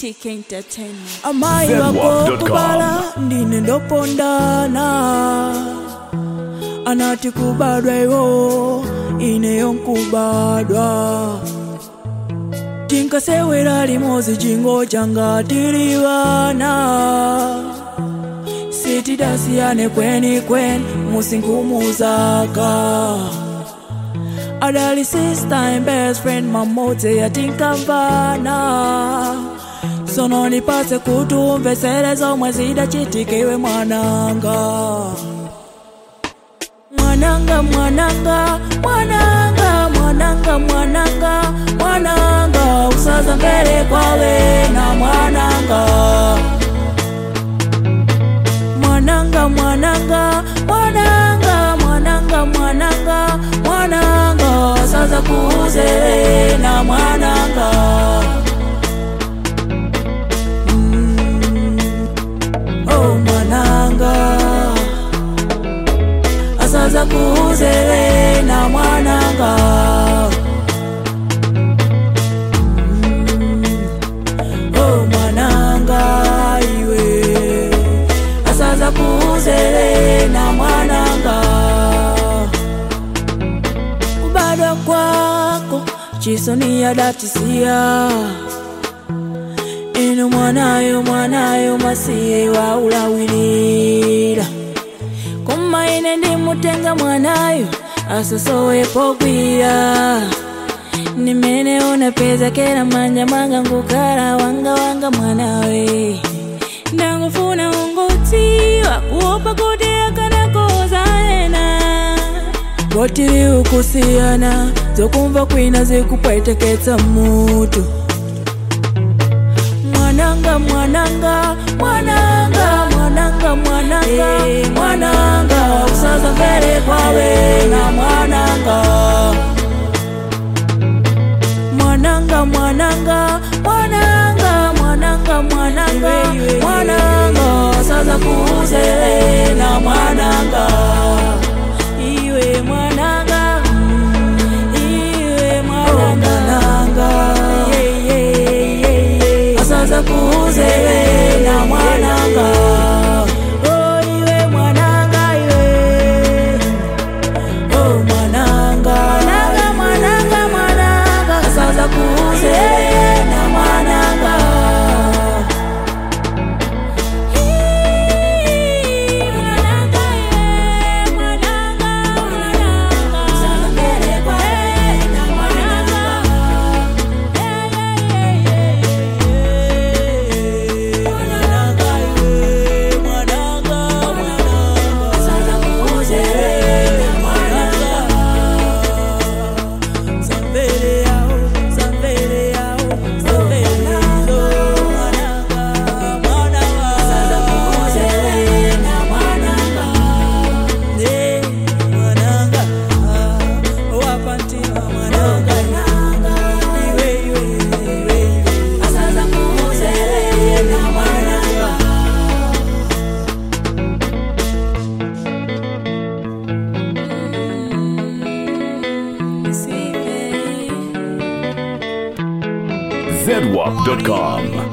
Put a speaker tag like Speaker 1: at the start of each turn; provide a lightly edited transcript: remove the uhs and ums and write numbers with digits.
Speaker 1: TK Entertainment.
Speaker 2: Amai wako kubala ndine ndopondana anati kubadwa iwo ine yonkubadwa tinkasewera limozi jingo changa tiliwana sitidasiyane kweni musingumuzaka adali sister and best friend mamote yatinkamvana sono nipase kutumveserezo mwezida chitikiwe mwananga mwananga mwananga mwananga mwananga mwananga mwananga usaza mbele kwawe na mwananga mwananga mwananga mwananga mwananga mwananga mwananga usaza kuze na mwananga oh mwananga asaza kuze na mwananga oh mwananga iwe asaza kuze na mwananga kubadwa kwako chisoni ya datisia inu mwanayo masiye wa ulawilira kuma ine ndi mutenga mwanayo asosowe pogwira nimene unapeza kera manja manga ngukara wanga mwanawe ndangufuna ungutiwa kuopa kuti akanakoza ena botiri ukusiyana zokumva kwina zikupweteketsa mutu mwananga mwananga mwananga mwananga mwananga mwananga usaza mbele kwawe na mwananga mwananga mwananga mwananga mwananga mwananga mwananga usaza kuze na mwananga iwe mwananga iwe mwananga asaza kuze na mwananga oh iwe mwananga iwe oh mwananga mwananga mwananga mwananga asaza kuze na mwananga
Speaker 3: zedwap.com